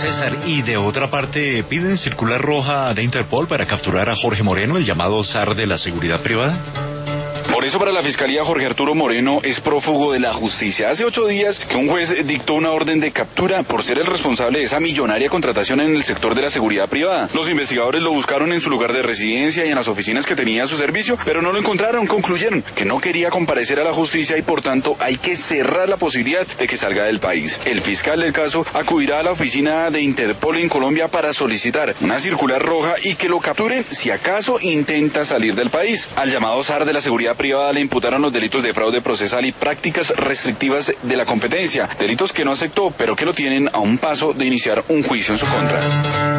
César, y de otra parte, piden circular roja de Interpol para capturar a Jorge Moreno, el llamado zar de la seguridad privada. Por eso para la Fiscalía Jorge Arturo Moreno es prófugo de la justicia. Hace 8 días que un juez dictó una orden de captura por ser el responsable de esa millonaria contratación en el sector de la seguridad privada. Los investigadores lo buscaron en su lugar de residencia y en las oficinas que tenía a su servicio, pero no lo encontraron. Concluyeron que no quería comparecer a la justicia y por tanto hay que cerrar la posibilidad de que salga del país. El fiscal del caso acudirá a la oficina de Interpol en Colombia para solicitar una circular roja y que lo capturen si acaso intenta salir del país. Al llamado zar de la seguridad privada le imputaron los delitos de fraude procesal y prácticas restrictivas de la competencia, delitos que no aceptó, pero que lo tienen a un paso de iniciar un juicio en su contra.